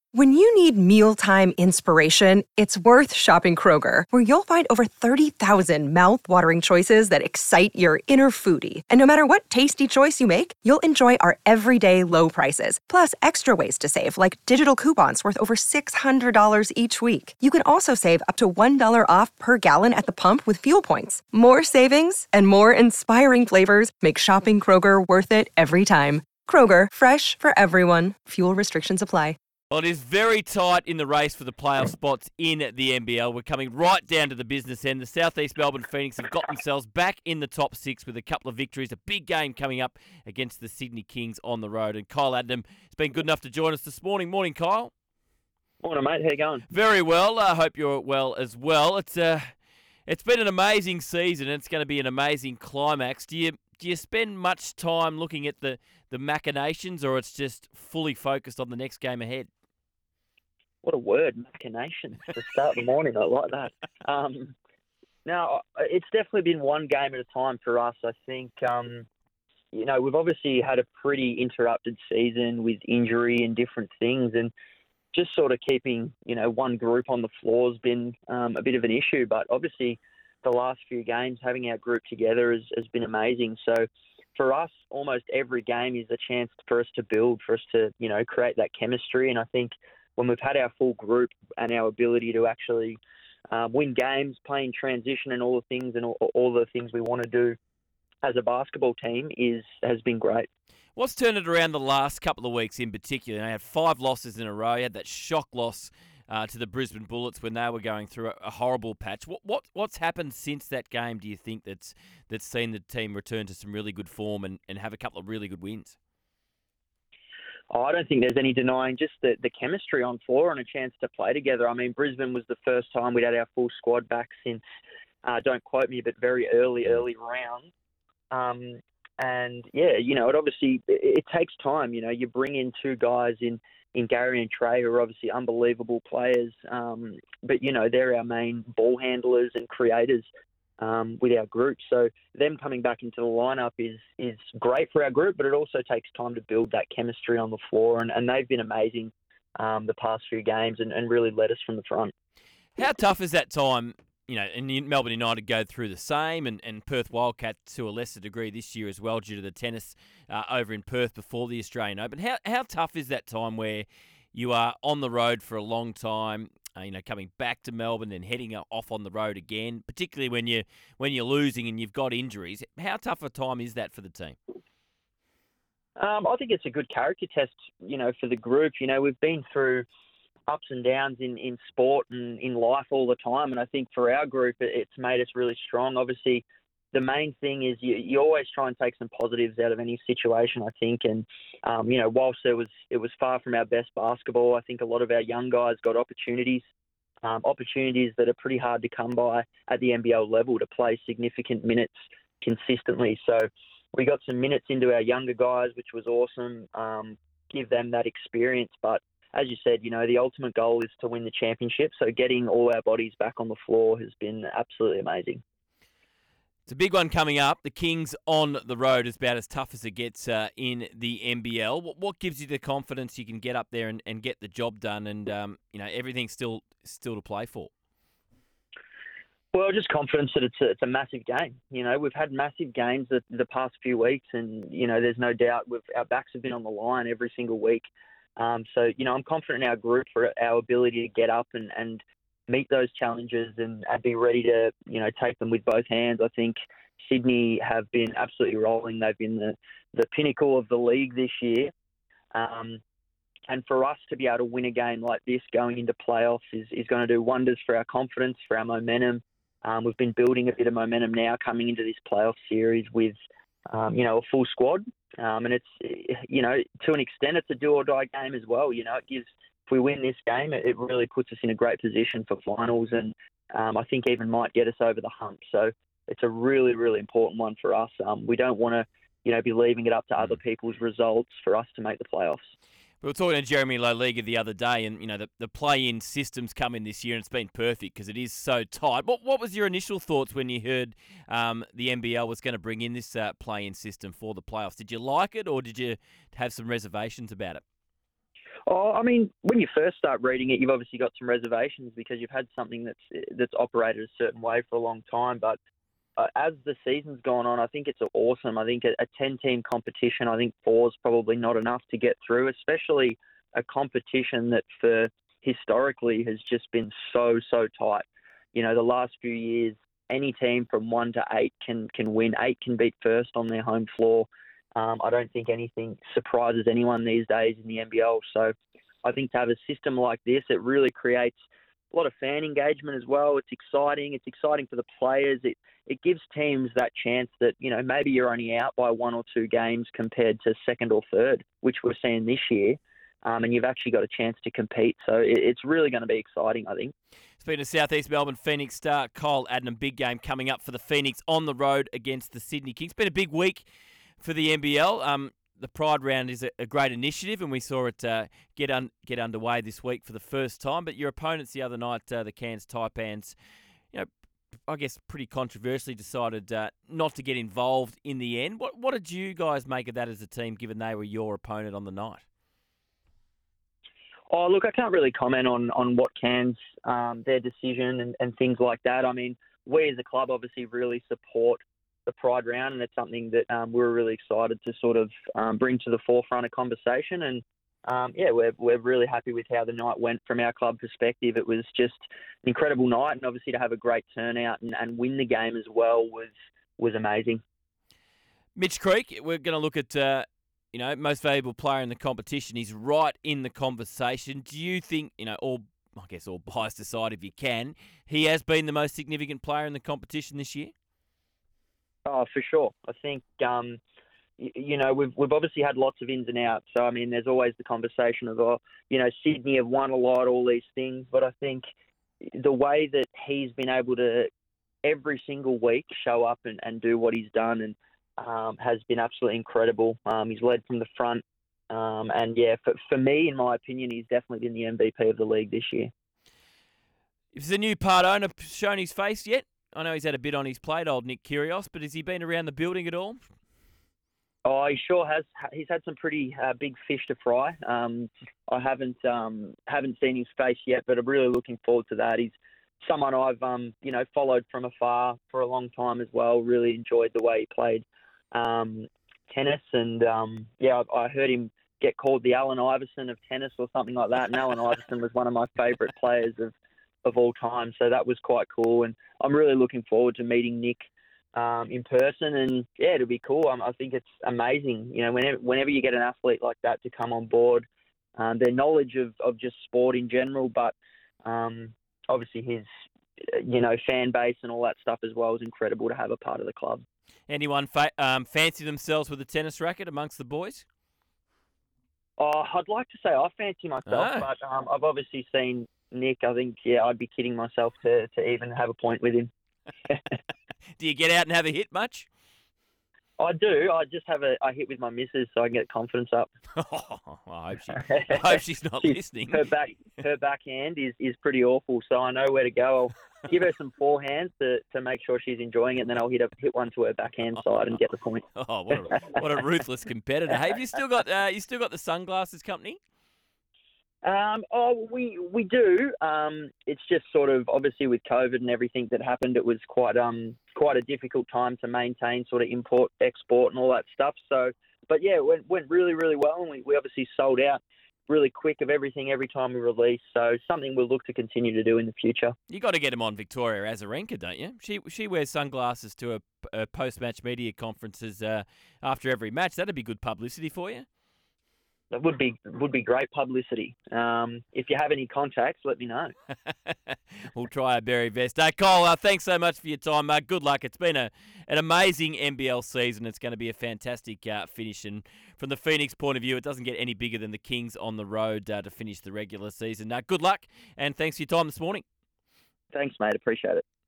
When you need mealtime inspiration, it's worth shopping Kroger, where you'll find over 30,000 mouth-watering choices that excite your inner foodie. And no matter what tasty choice you make, you'll enjoy our everyday low prices, plus extra ways to save, like digital coupons worth over $600 each week. You can also save up to $1 off per gallon at the pump with fuel points. More savings and more inspiring flavors make shopping Kroger worth it every time. Kroger, fresh for everyone. Fuel restrictions apply. Well, it is very tight in the race for the playoff spots in the NBL. We're coming right down to the business end. The Southeast Melbourne Phoenix have got themselves back in the top six with a couple of victories. A big game coming up against the Sydney Kings on the road. And Kyle Adnam has been good enough to join us this morning. Morning, Kyle. Morning, mate. How you going? Very well. I hope you're well as well. It's been an amazing season. And it's going to be an amazing climax. Do you spend much time looking at the machinations, or it's just fully focused on the next game ahead? What a word, machinations, to start the morning. I like that. Now, it's definitely been one game at a time for us. I think, we've obviously had a pretty interrupted season with injury and different things, and just sort of keeping, one group on the floor has been a bit of an issue. But obviously, the last few games, having our group together has been amazing. So for us, almost every game is a chance for us to build, for us to, create that chemistry. And I think when we've had our full group and our ability to actually win games, play in transition and all the things and all the things we want to do as a basketball team has been great. What's turned it around the last couple of weeks in particular? They had 5 losses in a row. You had that shock loss to the Brisbane Bullets when they were going through a horrible patch. What's happened since that game, do you think, that's seen the team return to some really good form and have a couple of really good wins? Oh, I don't think there's any denying just the chemistry on floor and a chance to play together. I mean, Brisbane was the first time we'd had our full squad back since, don't quote me, but very early rounds. And yeah, it takes time. You bring in 2 guys in Gary and Trey, who are obviously unbelievable players. But they're our main ball handlers and creators with our group. So them coming back into the lineup is great for our group, but it also takes time to build that chemistry on the floor. And they've been amazing the past few games and really led us from the front. How tough is that time? And Melbourne United go through the same, and Perth Wildcats to a lesser degree this year as well due to the tennis over in Perth before the Australian Open. How tough is that time where you are on the road for a long time, coming back to Melbourne and heading off on the road again, particularly when you're losing and you've got injuries? How tough a time is that for the team? I think it's a good character test, for the group. We've been through ups and downs in sport and in life all the time. And I think for our group, it's made us really strong. Obviously, the main thing is you always try and take some positives out of any situation, I think. And, whilst it was far from our best basketball, I think a lot of our young guys got opportunities that are pretty hard to come by at the NBL level to play significant minutes consistently. So we got some minutes into our younger guys, which was awesome, give them that experience. But as you said, the ultimate goal is to win the championship. So getting all our bodies back on the floor has been absolutely amazing. It's a big one coming up. The Kings on the road is about as tough as it gets in the NBL. What gives you the confidence you can get up there and get the job done and, everything's still to play for? Well, just confidence that it's a massive game. We've had massive games the past few weeks and, there's no doubt our backs have been on the line every single week. So, I'm confident in our group for our ability to get up and meet those challenges and be ready to, take them with both hands. I think Sydney have been absolutely rolling. They've been the pinnacle of the league this year. And for us to be able to win a game like this going into playoffs is going to do wonders for our confidence, for our momentum. We've been building a bit of momentum now coming into this playoff series with, a full squad. And it's, to an extent, it's a do or die game as well. It gives, if we win this game, it really puts us in a great position for finals and I think even might get us over the hump. So it's a really, really important one for us. We don't want to, be leaving it up to other people's results for us to make the playoffs. We were talking to Jeremy Loliga the other day, and the play-in systems come in this year, and it's been perfect because it is so tight. What was your initial thoughts when you heard the NBL was going to bring in this play-in system for the playoffs? Did you like it, or did you have some reservations about it? Oh, I mean, when you first start reading it, you've obviously got some reservations because you've had something that's operated a certain way for a long time. But as the season's gone on, I think it's awesome. I think a 10-team competition, I think four's probably not enough to get through, especially a competition that for historically has just been so tight. You know, the last few years, any team from 1 to 8 can win. 8 can beat first on their home floor. I don't think anything surprises anyone these days in the NBL. So I think to have a system like this, it really creates a lot of fan engagement as well. It's exciting. It's exciting for the players. It gives teams that chance that, you know, maybe you're only out by 1 or 2 games compared to second or third, which we're seeing this year. And you've actually got a chance to compete. So it's really going to be exciting, I think. Speaking of South East Melbourne, Phoenix star Kyle Adnam, big game coming up for the Phoenix on the road against the Sydney Kings. Been a big week for the NBL. The Pride Round is a great initiative, and we saw it get underway this week for the first time. But your opponents the other night, the Cairns Taipans, you know, I guess pretty controversially decided not to get involved in the end. What did you guys make of that as a team, given they were your opponent on the night? Oh, look, I can't really comment on what Cairns, their decision and things like that. I mean, we as a club obviously really support the Pride Round, and it's something that we're really excited to sort of bring to the forefront of conversation. And we're really happy with how the night went from our club perspective. It was just an incredible night, and obviously to have a great turnout and win the game as well was amazing. Mitch Creek, we're going to look at most valuable player in the competition. He's right in the conversation. Do you think, all bias aside if you can, he has been the most significant player in the competition this year? Oh, for sure. I think, we've obviously had lots of ins and outs. So, I mean, there's always the conversation of, Sydney have won a lot, all these things. But I think the way that he's been able to every single week show up and do what he's done and has been absolutely incredible. He's led from the front. For me, in my opinion, he's definitely been the MVP of the league this year. Is the new part owner shown his face yet? I know he's had a bit on his plate, old Nick Kyrgios, but has he been around the building at all? Oh, he sure has. He's had some pretty big fish to fry. I haven't seen his face yet, but I'm really looking forward to that. He's someone I've followed from afar for a long time as well. Really enjoyed the way he played tennis, and I heard him get called the Allen Iverson of tennis or something like that. And Allen Iverson was one of my favourite players of all time, so that was quite cool. And I'm really looking forward to meeting Nick in person, and it'll be cool. I think it's amazing. Whenever you get an athlete like that to come on board, their knowledge of just sport in general, but obviously his fan base and all that stuff as well is incredible to have a part of the club. Anyone fancy themselves with a tennis racket amongst the boys? Oh, I'd like to say I fancy myself, but I've obviously seen Nick. I think, I'd be kidding myself to even have a point with him. Do you get out and have a hit much? I do. I just have a hit with my missus so I can get confidence up. I hope she's not listening. Her backhand is pretty awful, so I know where to go. I'll give her some forehands to make sure she's enjoying it, and then I'll hit one to her backhand side and get the point. Oh, what a ruthless competitor! Hey, have you still got the sunglasses company? We do. It's just sort of obviously with COVID and everything that happened, it was quite a difficult time to maintain sort of import, export and all that stuff. So, but yeah, it went really, really well, and we obviously sold out really quick of everything every time we released. So something we'll look to continue to do in the future. You got to get him on Victoria Azarenka, don't you? She wears sunglasses to her post-match media conferences after every match. That'd be good publicity for you. That would be great publicity. If you have any contacts, let me know. We'll try our very best. Cole, thanks so much for your time. Good luck. It's been an amazing NBL season. It's going to be a fantastic finish. And from the Phoenix point of view, it doesn't get any bigger than the Kings on the road to finish the regular season. Good luck, and thanks for your time this morning. Thanks, mate. Appreciate it.